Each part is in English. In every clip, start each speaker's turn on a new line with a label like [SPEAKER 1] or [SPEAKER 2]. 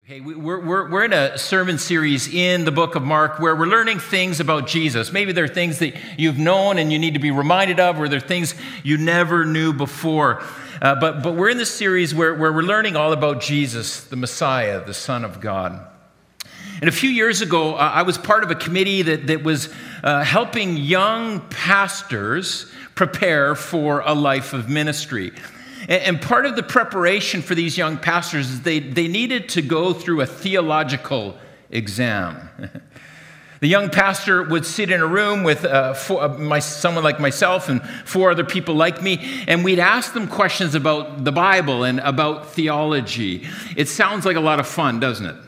[SPEAKER 1] Hey, we're in a sermon series in the book of Mark where we're learning things about Jesus. Maybe there are things that you've known and you need to be reminded of, or there are things you never knew before. But we're in this series where we're learning all about Jesus, the Messiah, the Son of God. And a few years ago, I was part of a committee that was helping young pastors prepare for a life of ministry. And part of the preparation for these young pastors is they needed to go through a theological exam. The young pastor would sit in a room with someone like myself and four other people like me, and we'd ask them questions about the Bible and about theology. It sounds like a lot of fun, doesn't it?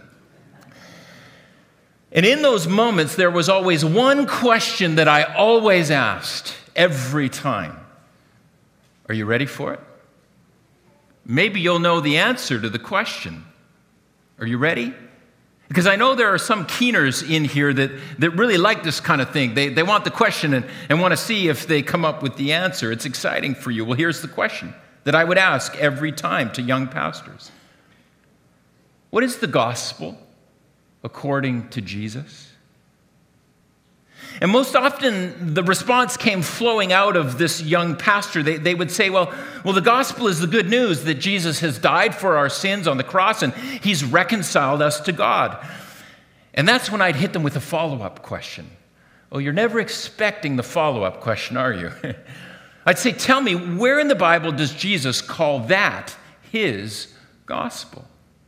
[SPEAKER 1] And in those moments, there was always one question that I always asked every time. Are you ready for it? Maybe you'll know the answer to the question. Are you ready? Because I know there are some keeners in here that really like this kind of thing. They want the question and want to see if they come up with the answer. It's exciting for you. Well, here's the question that I would ask every time to young pastors. What is the gospel according to Jesus? And most often, the response came flowing out of this young pastor. They would say, well, the gospel is the good news that Jesus has died for our sins on the cross and he's reconciled us to God. And that's when I'd hit them with a follow-up question. Oh, you're never expecting the follow-up question, are you? I'd say, tell me, where in the Bible does Jesus call that his gospel?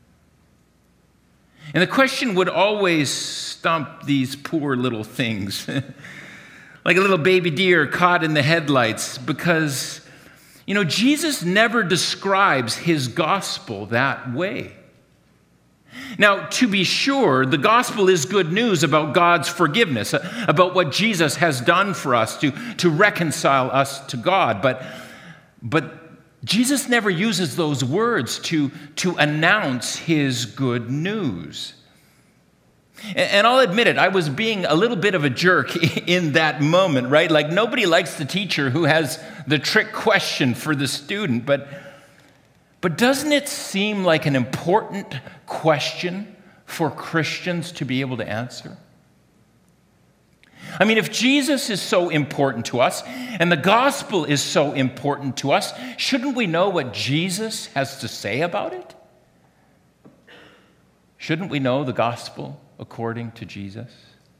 [SPEAKER 1] And the question would always stump these poor little things, like a little baby deer caught in the headlights, because, Jesus never describes his gospel that way. Now, to be sure, the gospel is good news about God's forgiveness, about what Jesus has done for us to reconcile us to God, but Jesus never uses those words to announce his good news. And I'll admit it, I was being a little bit of a jerk in that moment, right? Like nobody likes the teacher who has the trick question for the student, but doesn't it seem like an important question for Christians to be able to answer? I mean, if Jesus is so important to us and the gospel is so important to us, shouldn't we know what Jesus has to say about it? Shouldn't we know the gospel according to Jesus?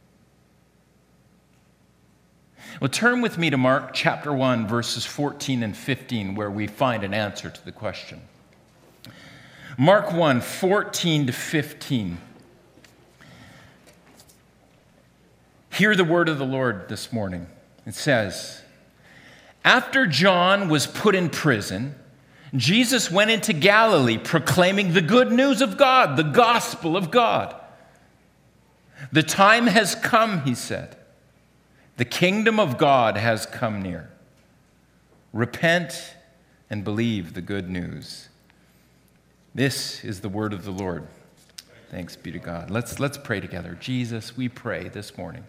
[SPEAKER 1] Well, turn with me to Mark chapter 1, verses 14 and 15, where we find an answer to the question. Mark 1, 14 to 15. Hear the word of the Lord this morning. It says, after John was put in prison, Jesus went into Galilee proclaiming the good news of God, the gospel of God. The time has come, he said. The kingdom of God has come near. Repent and believe the good news. This is the word of the Lord. Thanks be to God. Let's pray together. Jesus, we pray this morning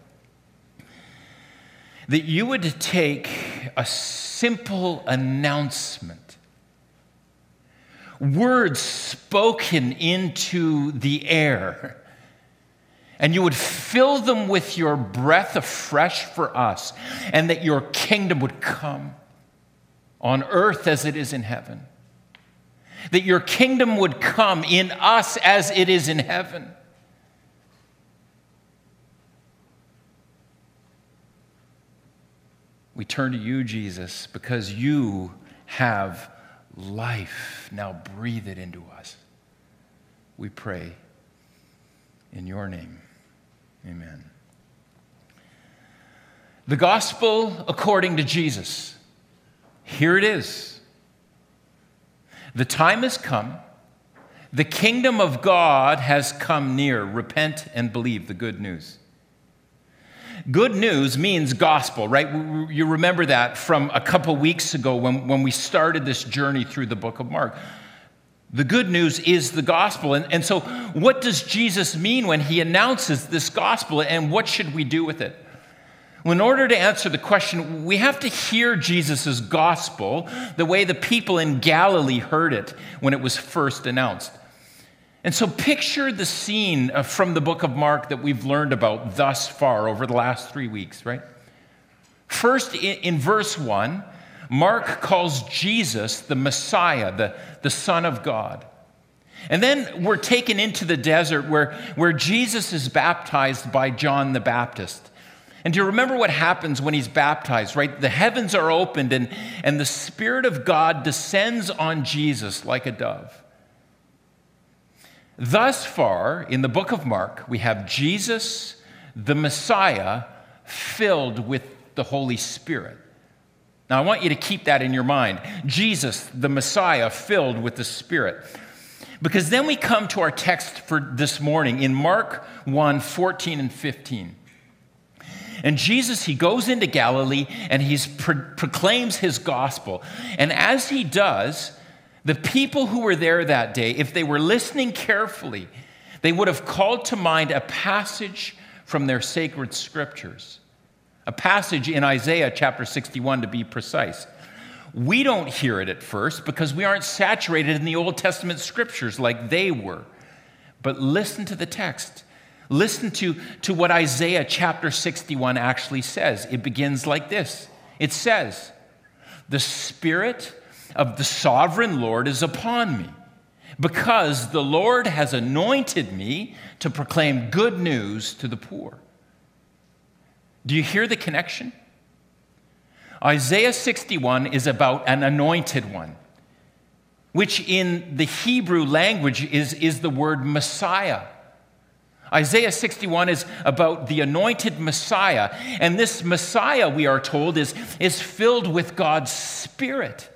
[SPEAKER 1] that you would take a simple announcement, words spoken into the air, and you would fill them with your breath afresh for us, and that your kingdom would come on earth as it is in heaven, that your kingdom would come in us as it is in heaven. We turn to you, Jesus, because you have life. Now breathe it into us. We pray in your name. Amen. The gospel according to Jesus. Here it is. The time has come. The kingdom of God has come near. Repent and believe the good news. Good news means gospel, right? You remember that from a couple weeks ago when we started this journey through the book of Mark. The good news is the gospel. And so what does Jesus mean when he announces this gospel, and what should we do with it? Well, in order to answer the question, we have to hear Jesus' gospel the way the people in Galilee heard it when it was first announced. And so picture the scene from the book of Mark that we've learned about thus far over the last 3 weeks, right? First, in verse 1, Mark calls Jesus the Messiah, the Son of God. And then we're taken into the desert where Jesus is baptized by John the Baptist. And do you remember what happens when he's baptized, right? The heavens are opened and the Spirit of God descends on Jesus like a dove. Thus far, in the book of Mark, we have Jesus, the Messiah, filled with the Holy Spirit. Now, I want you to keep that in your mind. Jesus, the Messiah, filled with the Spirit. Because then we come to our text for this morning in Mark 1, 14 and 15. And Jesus, he goes into Galilee and he proclaims his gospel. And as he does, the people who were there that day, if they were listening carefully, they would have called to mind a passage from their sacred scriptures. A passage in Isaiah chapter 61 to be precise. We don't hear it at first because we aren't saturated in the Old Testament scriptures like they were. But listen to the text. Listen to what Isaiah chapter 61 actually says. It begins like this. It says, "The Spirit of the sovereign Lord is upon me, because the Lord has anointed me to proclaim good news to the poor." Do you hear the connection? Isaiah 61 is about an anointed one, which in the Hebrew language is the word Messiah. Isaiah 61 is about the anointed Messiah, and this Messiah, we are told, is filled with God's Spirit.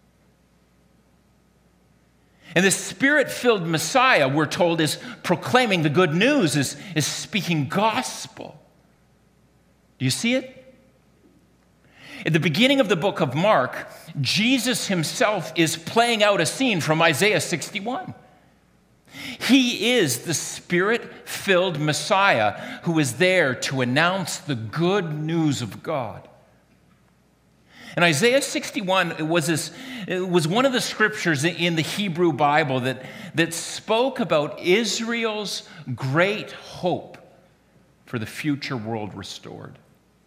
[SPEAKER 1] And the Spirit-filled Messiah, we're told, is proclaiming the good news, is speaking gospel. Do you see it? At the beginning of the book of Mark, Jesus himself is playing out a scene from Isaiah 61. He is the Spirit-filled Messiah who is there to announce the good news of God. And Isaiah 61 it was one of the scriptures in the Hebrew Bible that spoke about Israel's great hope for the future world restored.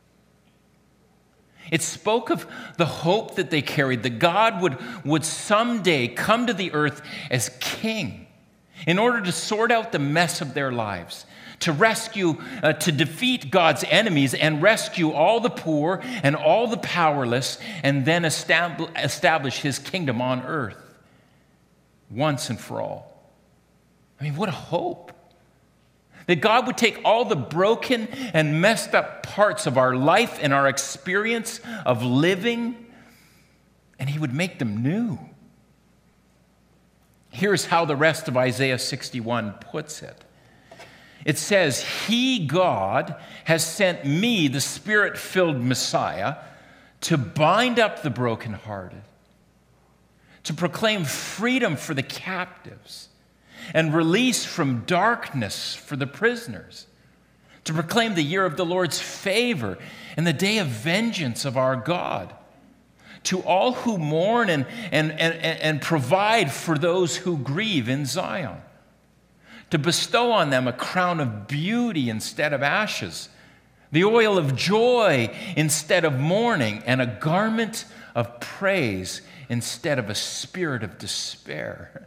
[SPEAKER 1] It spoke of the hope that they carried, that God would someday come to the earth as king in order to sort out the mess of their lives, to rescue, to defeat God's enemies and rescue all the poor and all the powerless, and then establish his kingdom on earth once and for all. I mean, what a hope. That God would take all the broken and messed up parts of our life and our experience of living, and he would make them new. Here's how the rest of Isaiah 61 puts it. It says, "He, God, has sent me, the Spirit-filled Messiah, to bind up the brokenhearted, to proclaim freedom for the captives, and release from darkness for the prisoners, to proclaim the year of the Lord's favor and the day of vengeance of our God, to all who mourn and provide for those who grieve in Zion, to bestow on them a crown of beauty instead of ashes, the oil of joy instead of mourning, and a garment of praise instead of a spirit of despair."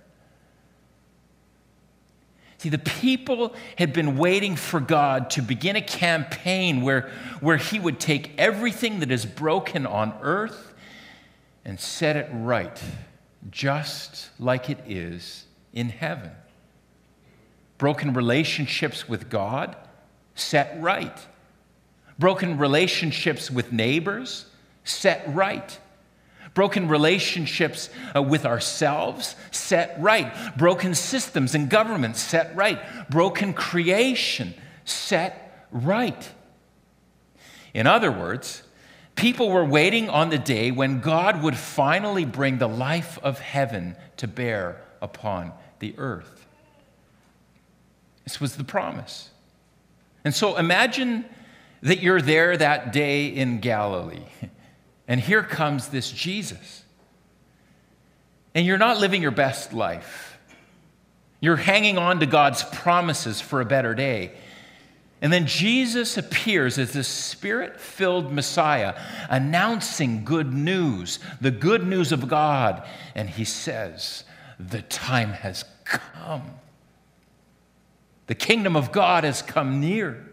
[SPEAKER 1] See, the people had been waiting for God to begin a campaign where he would take everything that is broken on earth and set it right, just like it is in heaven. Broken relationships with God, set right. Broken relationships with neighbors, set right. Broken relationships with ourselves, set right. Broken systems and governments, set right. Broken creation, set right. In other words, people were waiting on the day when God would finally bring the life of heaven to bear upon the earth. This was the promise. And so imagine that you're there that day in Galilee. And here comes this Jesus. And you're not living your best life. You're hanging on to God's promises for a better day. And then Jesus appears as the Spirit-filled Messiah, announcing good news, the good news of God. And he says, the time has come. The kingdom of God has come near.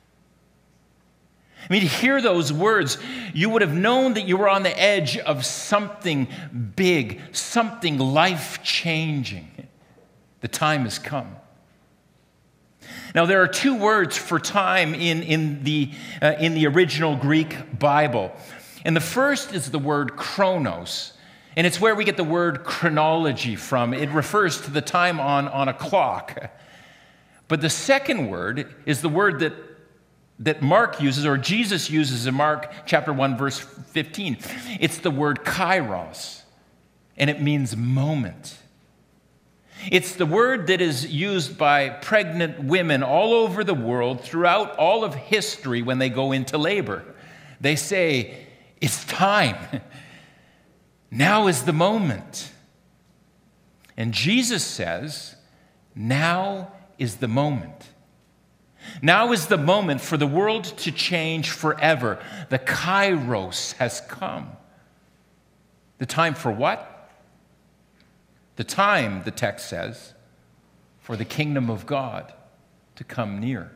[SPEAKER 1] I mean, to hear those words, you would have known that you were on the edge of something big, something life-changing. The time has come. Now, there are two words for time in the original Greek Bible. And the first is the word chronos. And it's where we get the word chronology from. It refers to the time on a clock. But the second word is the word that Mark uses, or Jesus uses in Mark chapter 1, verse 15. It's the word kairos, and it means moment. It's the word that is used by pregnant women all over the world throughout all of history when they go into labor. They say, it's time. Now is the moment. And Jesus says, now is the moment. Now is the moment for the world to change forever. The kairos has come. The time for what? The time, the text says, for the kingdom of God to come near.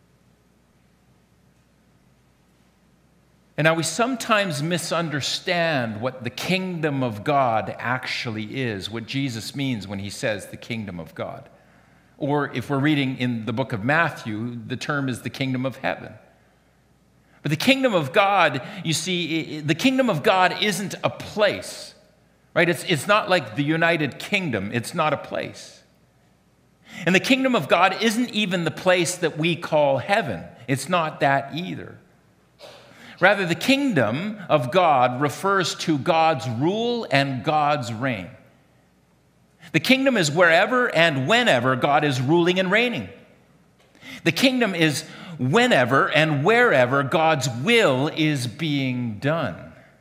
[SPEAKER 1] And now we sometimes misunderstand what the kingdom of God actually is, what Jesus means when he says the kingdom of God. Or if we're reading in the book of Matthew, the term is the kingdom of heaven. But the kingdom of God, you see, the kingdom of God isn't a place. Right? It's not like the United Kingdom. It's not a place. And the kingdom of God isn't even the place that we call heaven. It's not that either. Rather, the kingdom of God refers to God's rule and God's reign. The kingdom is wherever and whenever God is ruling and reigning. The kingdom is whenever and wherever God's will is being done.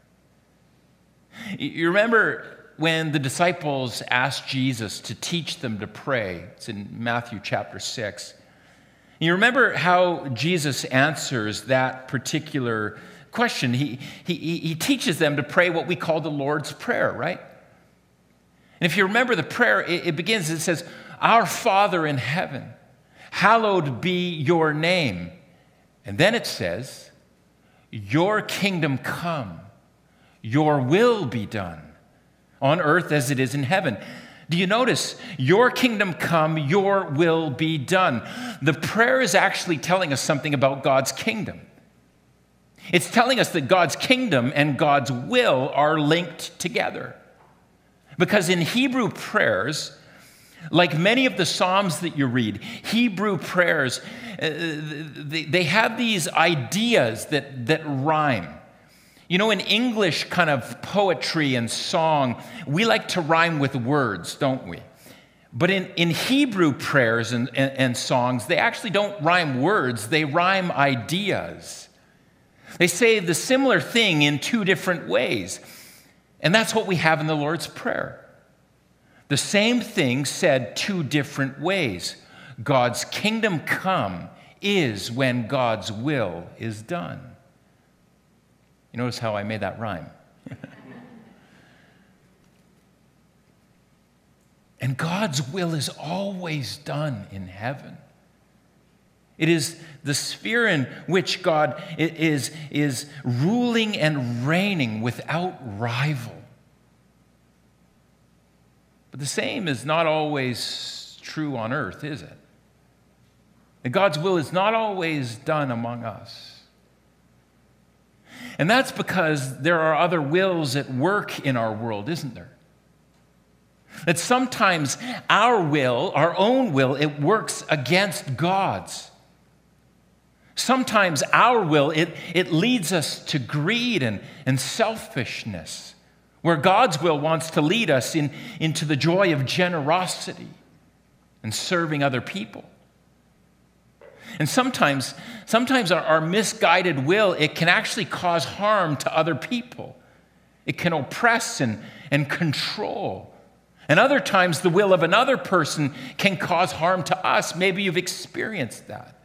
[SPEAKER 1] You remember when the disciples asked Jesus to teach them to pray? It's in Matthew chapter 6. You remember how Jesus answers that particular question. He teaches them to pray what we call the Lord's Prayer, right? And if you remember the prayer, it begins, it says, "Our Father in heaven, hallowed be your name." And then it says, "Your kingdom come. Your will be done on earth as it is in heaven." Do you notice? Your kingdom come, your will be done. The prayer is actually telling us something about God's kingdom. It's telling us that God's kingdom and God's will are linked together. Because in Hebrew prayers, like many of the Psalms that you read, Hebrew prayers, they have these ideas that rhyme. You know, in English kind of poetry and song, we like to rhyme with words, don't we? But in Hebrew prayers and songs, they actually don't rhyme words, they rhyme ideas. They say the similar thing in two different ways. And that's what we have in the Lord's Prayer. The same thing said two different ways. God's kingdom come is when God's will is done. You notice how I made that rhyme? And God's will is always done in heaven. It is the sphere in which God is ruling and reigning without rival. But the same is not always true on earth, is it? And God's will is not always done among us. And that's because there are other wills at work in our world, isn't there? That sometimes our will, our own will, it works against God's. Sometimes our will, it leads us to greed and selfishness, where God's will wants to lead us into the joy of generosity and serving other people. And sometimes our misguided will, it can actually cause harm to other people. It can oppress and control. And other times, the will of another person can cause harm to us. Maybe you've experienced that.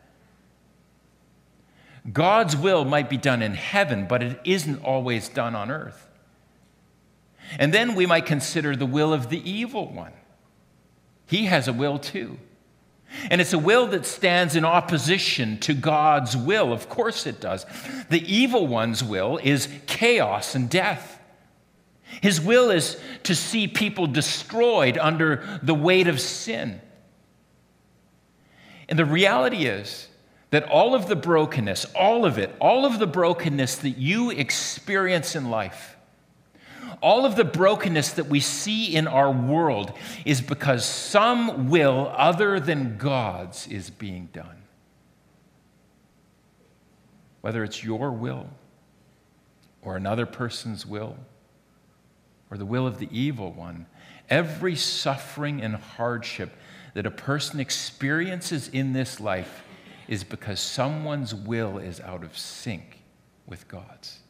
[SPEAKER 1] God's will might be done in heaven, but it isn't always done on earth. And then we might consider the will of the evil one. He has a will too. And it's a will that stands in opposition to God's will. Of course it does. The evil one's will is chaos and death. His will is to see people destroyed under the weight of sin. And the reality is that all of the brokenness, all of the brokenness that you experience in life, all of the brokenness that we see in our world is because some will other than God's is being done. Whether it's your will or another person's will or the will of the evil one, every suffering and hardship that a person experiences in this life is because someone's will is out of sync with God's.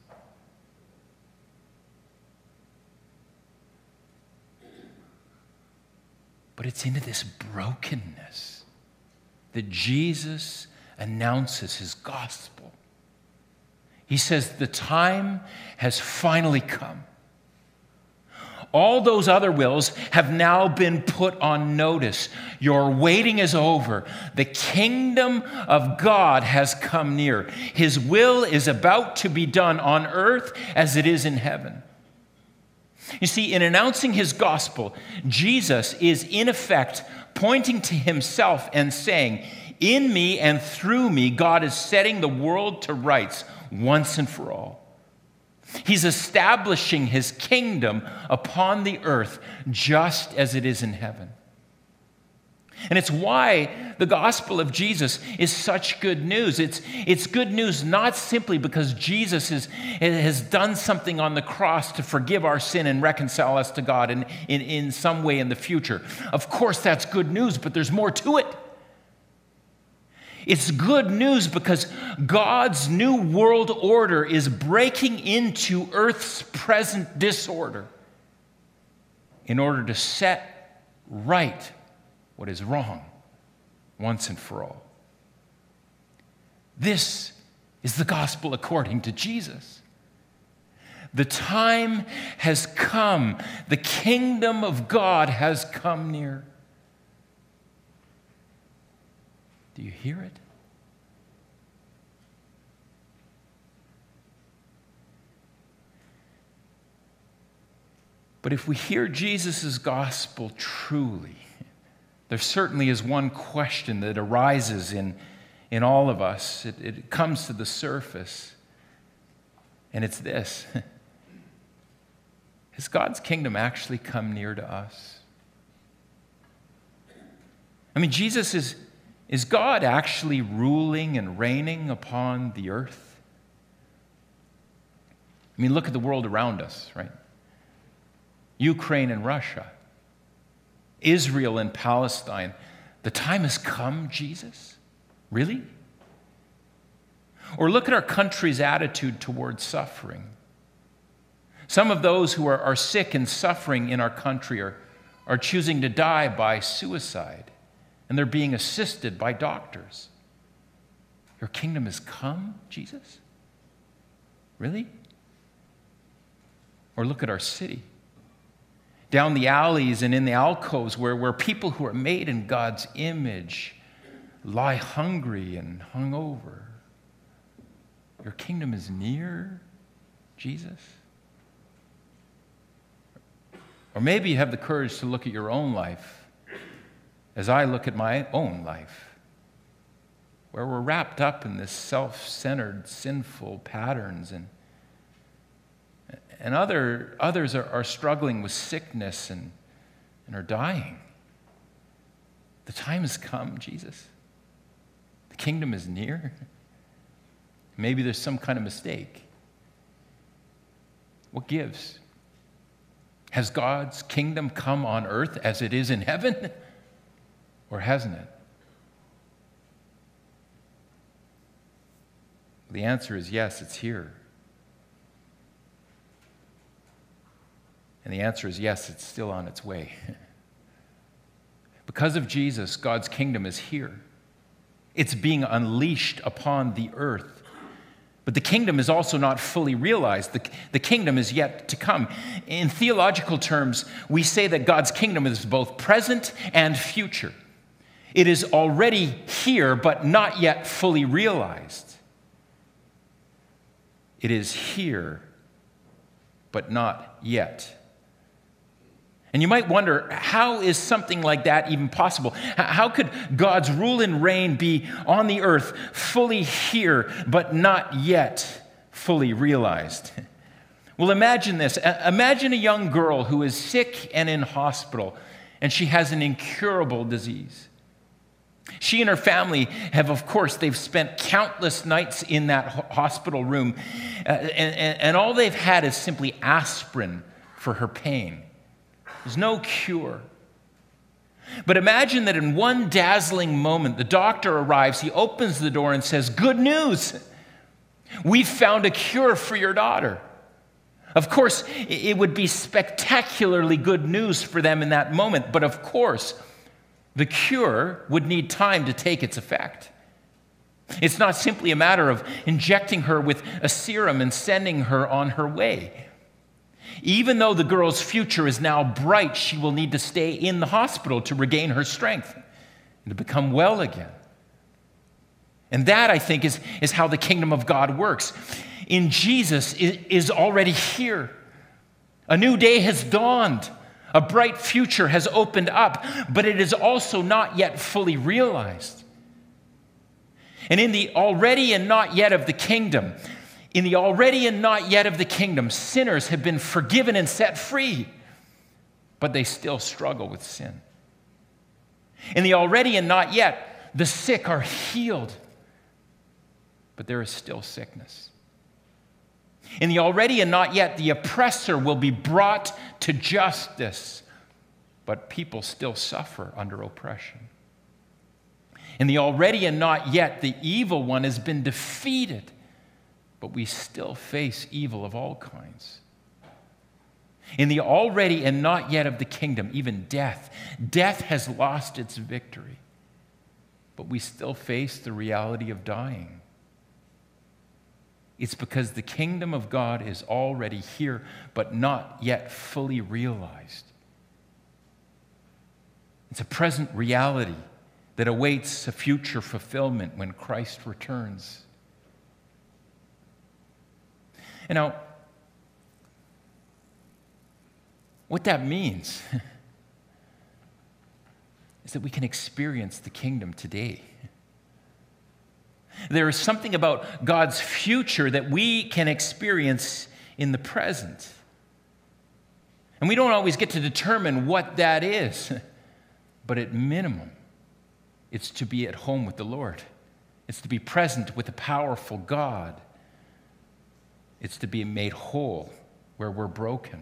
[SPEAKER 1] But it's into this brokenness that Jesus announces his gospel. He says, the time has finally come. All those other wills have now been put on notice. Your waiting is over. The kingdom of God has come near. His will is about to be done on earth as it is in heaven. You see, in announcing his gospel, Jesus is in effect pointing to himself and saying, in me and through me, God is setting the world to rights once and for all. He's establishing his kingdom upon the earth just as it is in heaven. And it's why the gospel of Jesus is such good news. It's good news not simply because Jesus has done something on the cross to forgive our sin and reconcile us to God in some way in the future. Of course, that's good news, but there's more to it. It's good news because God's new world order is breaking into Earth's present disorder in order to set right what is wrong once and for all. This is the gospel according to Jesus. The time has come. The kingdom of God has come near. Do you hear it? But if we hear Jesus' gospel truly, there certainly is one question that arises in all of us. It comes to the surface, and it's this. Has God's kingdom actually come near to us? I mean, Jesus is God actually ruling and reigning upon the earth? I mean, look at the world around us, right? Ukraine and Russia, Israel and Palestine. The time has come, Jesus? Really? Or look at our country's attitude towards suffering. Some of those who are sick and suffering in our country are choosing to die by suicide, and they're being assisted by doctors. Your kingdom has come, Jesus? Really? Or look at our city. Down the alleys and in the alcoves where people who are made in God's image lie hungry and hungover. Your kingdom is near, Jesus? Or maybe you have the courage to look at your own life as I look at my own life, where we're wrapped up in this self-centered, sinful patterns, and others are struggling with sickness and are dying. The time has come, Jesus. The kingdom is near. Maybe there's some kind of mistake. What gives? Has God's kingdom come on earth as it is in heaven? Or hasn't it? The answer is yes, it's here. And the answer is yes, it's still on its way. Because of Jesus, God's kingdom is here. It's being unleashed upon the earth. But the kingdom is also not fully realized. The kingdom is yet to come. In theological terms, we say that God's kingdom is both present and future. It is already here, but not yet fully realized. It is here, but not yet. And you might wonder, how is something like that even possible? How could God's rule and reign be on the earth, fully here, but not yet fully realized? Well, imagine this. Imagine a young girl who is sick and in hospital, and she has an incurable disease. She and her family have, of course, they've spent countless nights in that hospital room, and all they've had is simply aspirin for her pain. There's no cure. But imagine that in one dazzling moment, the doctor arrives, he opens the door and says, "Good news! We've found a cure for your daughter." Of course, it would be spectacularly good news for them in that moment, but of course, the cure would need time to take its effect. It's not simply a matter of injecting her with a serum and sending her on her way. Even though the girl's future is now bright, she will need to stay in the hospital to regain her strength and to become well again. And that, I think, is how the kingdom of God works. In Jesus is already here. A new day has dawned. A bright future has opened up, but it is also not yet fully realized. And in the already and not yet of the kingdom, sinners have been forgiven and set free, but they still struggle with sin. In the already and not yet, the sick are healed, but there is still sickness. In the already and not yet, the oppressor will be brought to justice, but people still suffer under oppression. In the already and not yet, the evil one has been defeated, but we still face evil of all kinds. In the already and not yet of the kingdom, even death has lost its victory, but we still face the reality of dying. It's because the kingdom of God is already here, but not yet fully realized. It's a present reality that awaits a future fulfillment when Christ returns. And now, what that means is that we can experience the kingdom today. There is something about God's future that we can experience in the present. And we don't always get to determine what that is, but at minimum, it's to be at home with the Lord. It's to be present with a powerful God. It's to be made whole where we're broken.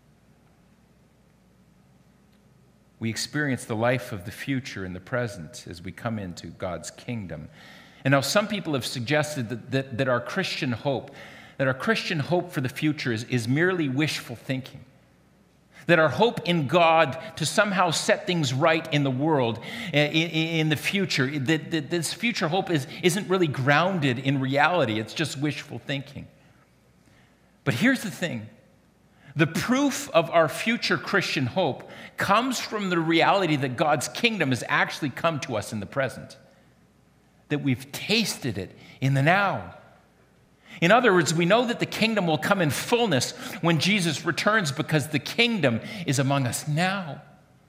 [SPEAKER 1] We experience the life of the future in the present as we come into God's kingdom. And now some people have suggested that our Christian hope for the future is merely wishful thinking. That our hope in God to somehow set things right in the world, in the future, that this future hope isn't really grounded in reality. It's just wishful thinking. But here's the thing. The proof of our future Christian hope comes from the reality that God's kingdom has actually come to us in the present. That we've tasted it in the now. In other words, we know that the kingdom will come in fullness when Jesus returns because the kingdom is among us now.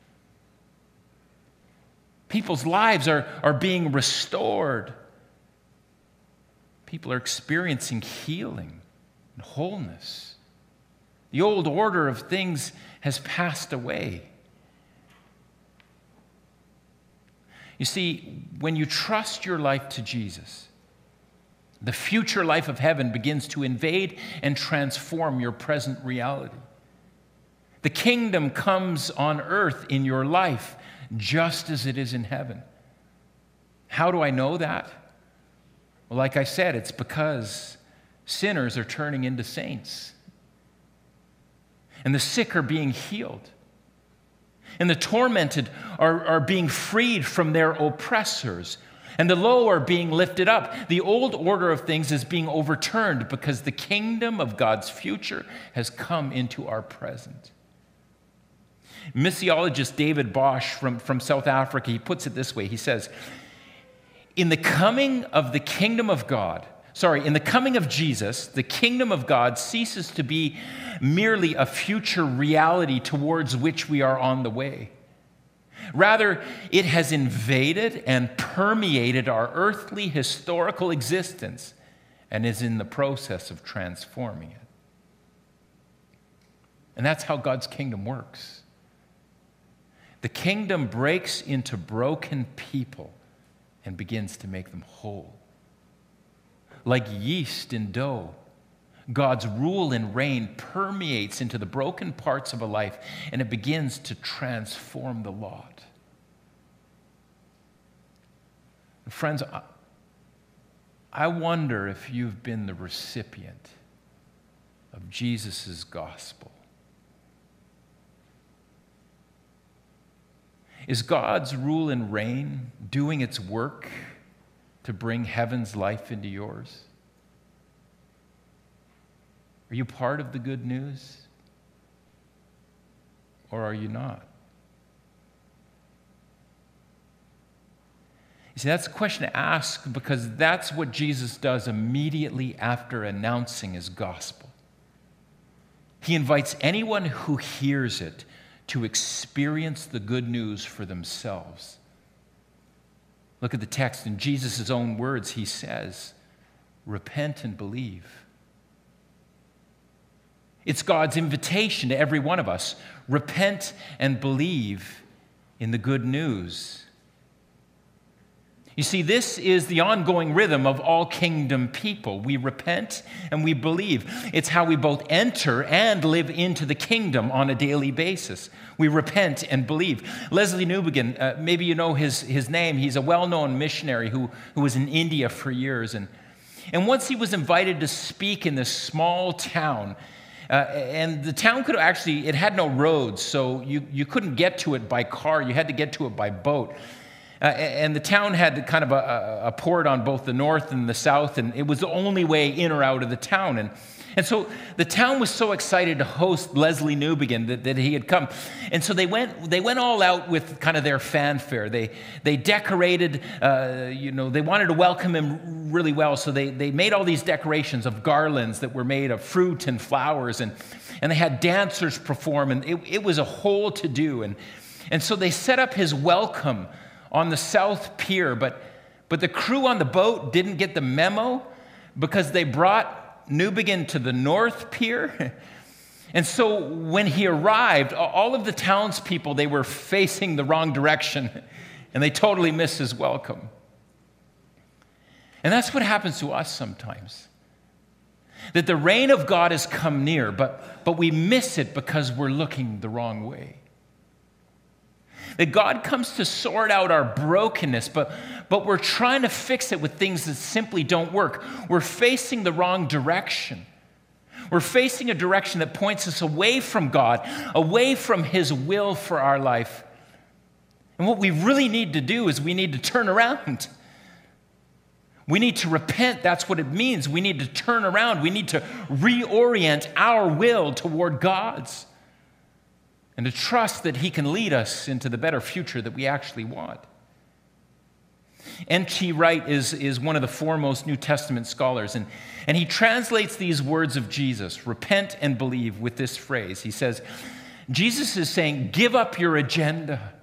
[SPEAKER 1] People's lives are being restored. People are experiencing healing and wholeness. The old order of things has passed away. You see, when you trust your life to Jesus, the future life of heaven begins to invade and transform your present reality. The kingdom comes on earth in your life just as it is in heaven. How do I know that? Well, like I said, it's because sinners are turning into saints. and the sick are being healed, and the tormented are being freed from their oppressors, and the low are being lifted up. The old order of things is being overturned because the kingdom of God's future has come into our present. Missiologist David Bosch from South Africa, he puts it this way. He says, in the coming of Jesus, the kingdom of God ceases to be merely a future reality towards which we are on the way. Rather, it has invaded and permeated our earthly historical existence and is in the process of transforming it. And that's how God's kingdom works. The kingdom breaks into broken people and begins to make them whole. Like yeast in dough, God's rule and reign permeates into the broken parts of a life, and it begins to transform the lot. Friends, I wonder if you've been the recipient of Jesus' gospel. Is God's rule and reign doing its work to bring heaven's life into yours? Are you part of the good news? Or are you not? You see, that's a question to ask because that's what Jesus does immediately after announcing his gospel. He invites anyone who hears it to experience the good news for themselves. Look at the text. In Jesus' own words, he says, repent and believe. It's God's invitation to every one of us. Repent and believe in the good news. You see, this is the ongoing rhythm of all kingdom people. We repent and we believe. It's how we both enter and live into the kingdom on a daily basis. We repent and believe. Leslie Newbegin, maybe you know his name. He's a well-known missionary who was in India for years. And once he was invited to speak in this small town. And the town it had no roads, so you couldn't get to it by car. You had to get to it by boat. And the town had kind of a port on both the north and the south, and it was the only way in or out of the town. And so the town was so excited to host Leslie Newbegin that he had come. And so they went all out with kind of their fanfare. They decorated, they wanted to welcome him really well. So they made all these decorations of garlands that were made of fruit and flowers. And they had dancers perform. And it was a whole to-do. And so they set up his welcome on the South Pier. But the crew on the boat didn't get the memo because they brought Newbegin to the North Pier. And so when he arrived, all of the townspeople, they were facing the wrong direction, and they totally missed his welcome. And that's what happens to us sometimes. That the reign of God has come near, but we miss it because we're looking the wrong way. That God comes to sort out our brokenness, but we're trying to fix it with things that simply don't work. We're facing the wrong direction. We're facing a direction that points us away from God, away from his will for our life. And what we really need to do is we need to turn around. We need to repent. That's what it means. We need to turn around. We need to reorient our will toward God's, and to trust that he can lead us into the better future that we actually want. N.T. Wright is one of the foremost New Testament scholars, and he translates these words of Jesus, repent and believe, with this phrase. He says, Jesus is saying, give up your agenda.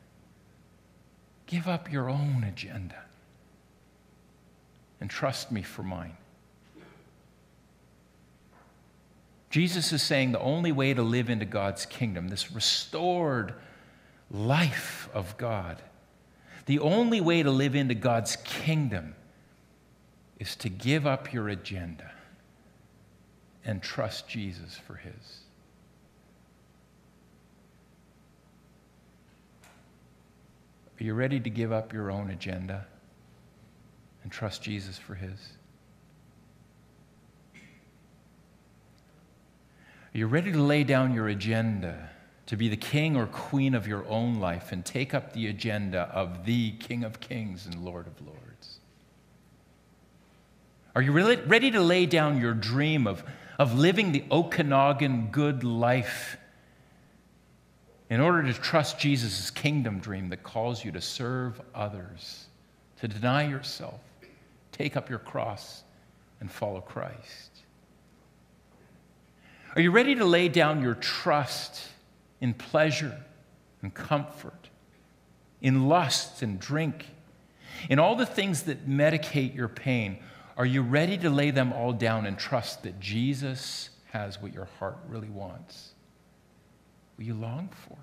[SPEAKER 1] Give up your own agenda and trust me for mine. Jesus is saying the only way to live into God's kingdom, this restored life of God, the only way to live into God's kingdom is to give up your agenda and trust Jesus for his. Are you ready to give up your own agenda and trust Jesus for his? Are you ready to lay down your agenda to be the king or queen of your own life and take up the agenda of the King of Kings and Lord of Lords? Are you really ready to lay down your dream of living the Okanagan good life in order to trust Jesus' kingdom dream that calls you to serve others, to deny yourself, take up your cross, and follow Christ? Are you ready to lay down your trust in pleasure and comfort, in lust and drink, in all the things that medicate your pain? Are you ready to lay them all down and trust that Jesus has what your heart really wants, what you long for?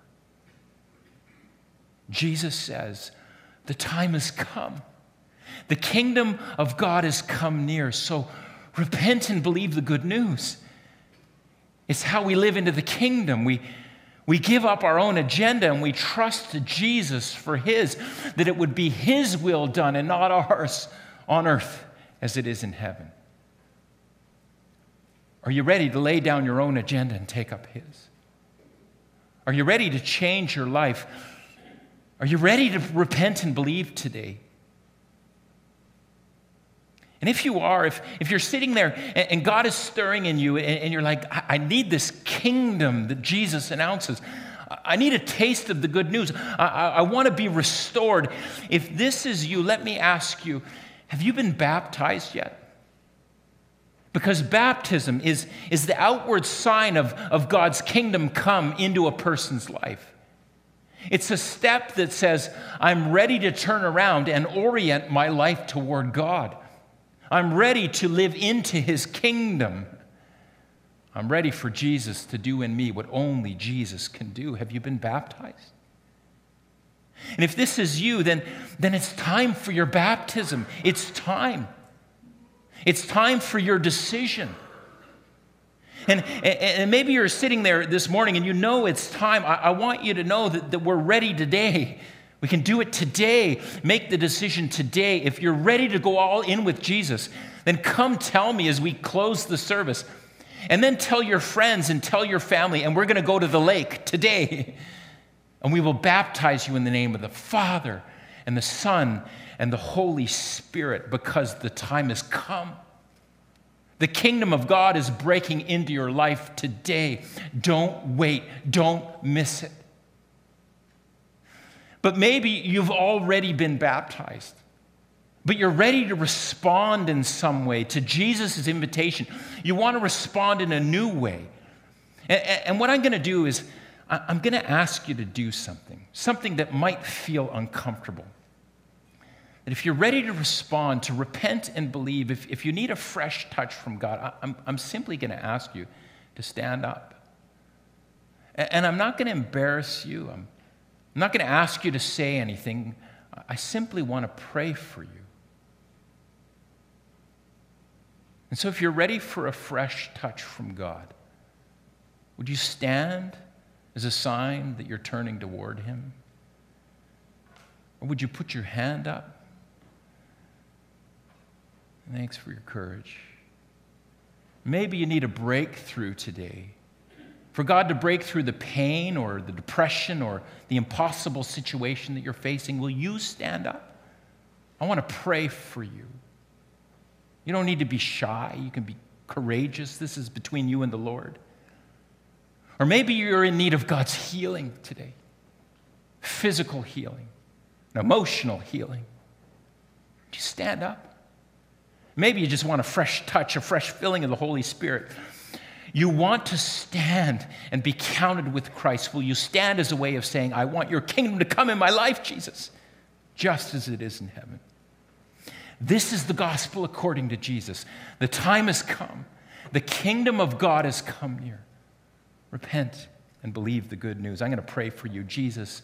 [SPEAKER 1] Jesus says, the time has come. The kingdom of God has come near. So repent and believe the good news. It's how we live into the kingdom. We give up our own agenda and we trust Jesus for His, that it would be His will done and not ours on earth as it is in heaven. Are you ready to lay down your own agenda and take up His? Are you ready to change your life? Are you ready to repent and believe today? And if you are, if you're sitting there and God is stirring in you and you're like, I need this kingdom that Jesus announces. I need a taste of the good news. I want to be restored. If this is you, let me ask you, have you been baptized yet? Because baptism is the outward sign of God's kingdom come into a person's life. It's a step that says, I'm ready to turn around and orient my life toward God. I'm ready to live into His kingdom. I'm ready for Jesus to do in me what only Jesus can do. Have you been baptized? And if this is you, then it's time for your baptism. It's time. It's time for your decision. And maybe you're sitting there this morning and you know it's time. I want you to know that we're ready today. We can do it today. Make the decision today. If you're ready to go all in with Jesus, then come tell me as we close the service. And then tell your friends and tell your family, and we're going to go to the lake today. And we will baptize you in the name of the Father and the Son and the Holy Spirit, because the time has come. The kingdom of God is breaking into your life today. Don't wait. Don't miss it. But maybe you've already been baptized, but you're ready to respond in some way to Jesus' invitation. You want to respond in a new way. And what I'm going to do is I'm going to ask you to do something that might feel uncomfortable. And if you're ready to respond, to repent and believe, if you need a fresh touch from God, I'm simply going to ask you to stand up. And I'm not going to embarrass you. I'm not going to ask you to say anything. I simply want to pray for you. And so if you're ready for a fresh touch from God, would you stand as a sign that you're turning toward Him? Or would you put your hand up? Thanks for your courage. Maybe you need a breakthrough today. For God to break through the pain or the depression or the impossible situation that you're facing, will you stand up? I want to pray for you. You don't need to be shy. You can be courageous. This is between you and the Lord. Or maybe you're in need of God's healing today. Physical healing, emotional healing. Would you stand up? Maybe you just want a fresh touch, a fresh filling of the Holy Spirit. You want to stand and be counted with Christ. Will you stand as a way of saying, I want your kingdom to come in my life, Jesus, just as it is in heaven? This is the gospel according to Jesus. The time has come. The kingdom of God has come near. Repent and believe the good news. I'm going to pray for you, Jesus.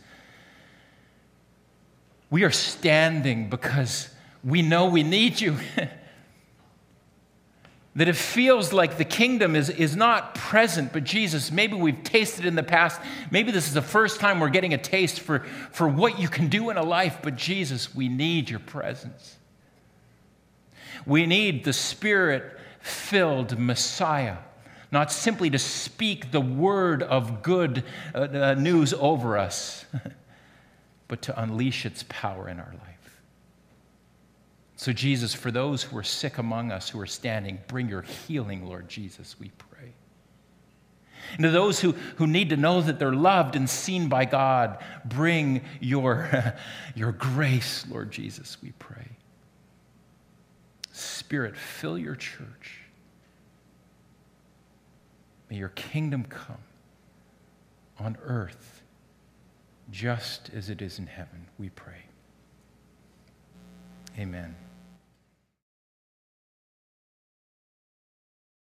[SPEAKER 1] We are standing because we know we need you. That it feels like the kingdom is not present, but Jesus, maybe we've tasted in the past. Maybe this is the first time we're getting a taste for what you can do in a life, but Jesus, we need your presence. We need the Spirit-filled Messiah, not simply to speak the word of good news over us, but to unleash its power in our life. So Jesus, for those who are sick among us who are standing, bring your healing, Lord Jesus, we pray. And to those who need to know that they're loved and seen by God, bring your grace, Lord Jesus, we pray. Spirit, fill your church. May your kingdom come on earth just as it is in heaven, we pray. Amen.